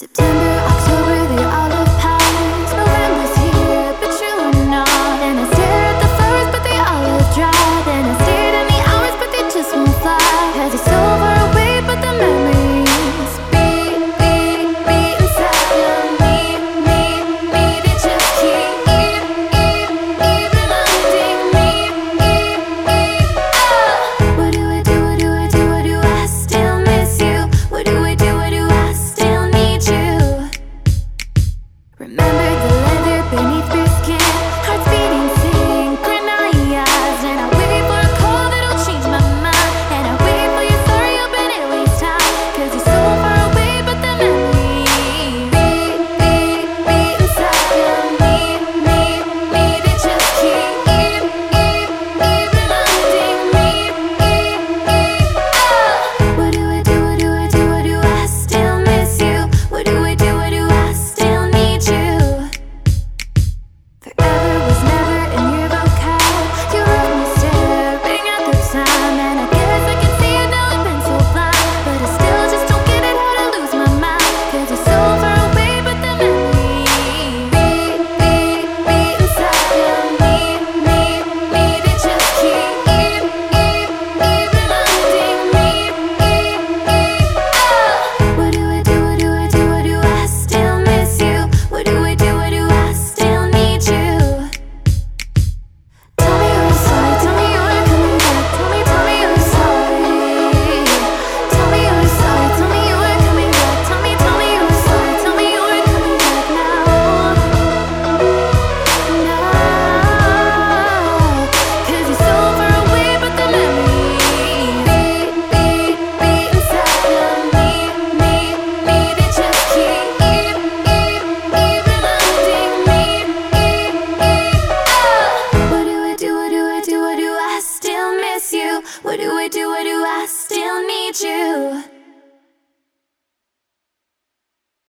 September, October, they all look past. November's here, but you are not. And I stare at the flowers, but they all look dry. Then I stared at the hours, but they just won't fly. 'Cause it's so far away, but the memories beat inside of me. They just keep reminding me. What do I do? What do I do? What do I still miss you? What do I do? What do I still need you? Remember the leather beneath your skin, hearts beating synchronized. And I wait for a call that'll change my mind. And I wait for your story, hoping it wastes time. 'Cause you're so far away, but the memories beat inside of me. They just keep reminding me. What do I do? What do I do? What do I still miss you? What do I do? What do I still need you? Forever was never in your vocab. You left me staring at the time. And I guess I can see it now, I've been so blind. But I still just don't get it, how to lose my mind. 'Cause you're so far away, but the memories beat inside of me. They just keep reminding me. What do I do? What do I do? What do I still miss you? What do I do? What do I still need you? Tell me you're sorry, tell me you're coming back. Tell me you're sorry. Tell me you're sorry, tell me you're coming back. Tell me you're sorry, tell me you're coming back now. 'Cause you're so far away, but the memories beat inside of me. They just keep reminding me. What do I do? What do I do? What do I still miss you? What do I do? What do I still need you?